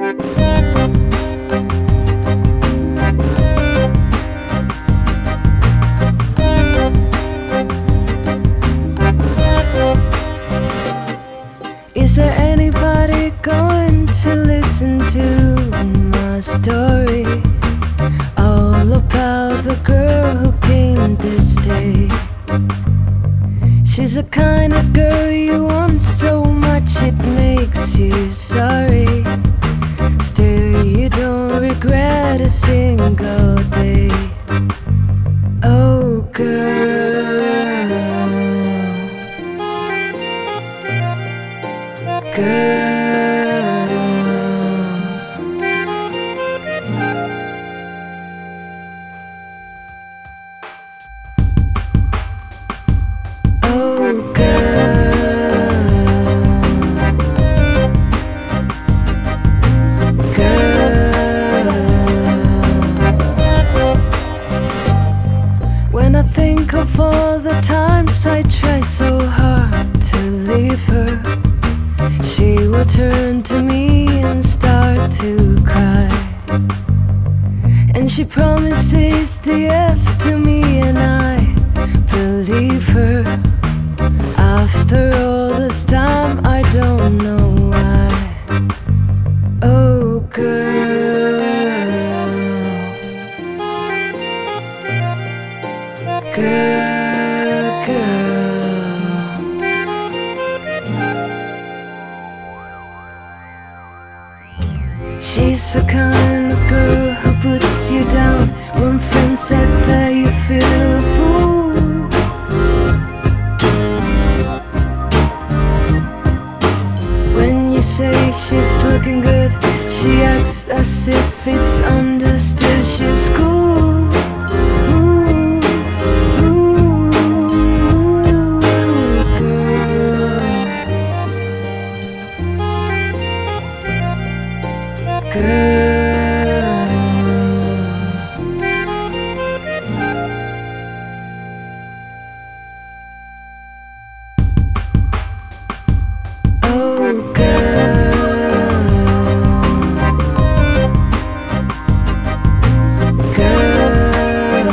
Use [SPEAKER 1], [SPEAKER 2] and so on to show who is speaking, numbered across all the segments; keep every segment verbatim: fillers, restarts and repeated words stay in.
[SPEAKER 1] Is there anybody going to listen to my story? All about the girl who came this day. She's the kind of girl you want so much it makes you sorry. Still you don't regret a single day. Oh girl, girl. Oh girl, girl. When I think of all the times I try so hard to leave her, she will turn to me and start to cry. And she promises the earth to me, and I believe her. After all this time, I don't know why. Oh girl, girl, girl. She's the kind of girl who puts you down when friends said that you feel a fool. When you say she's looking good, she acts as if it's understood she's cool. Ooh, ooh, girl, girl. Oh girl, girl.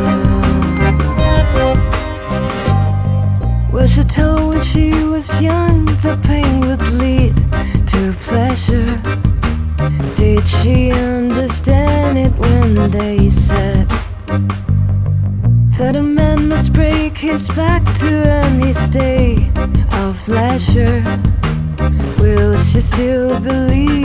[SPEAKER 1] Was she told when she was young the pain would lead to pleasure? Did she understand it when they said that a man must break his back to earn his day of leisure? Will she still believe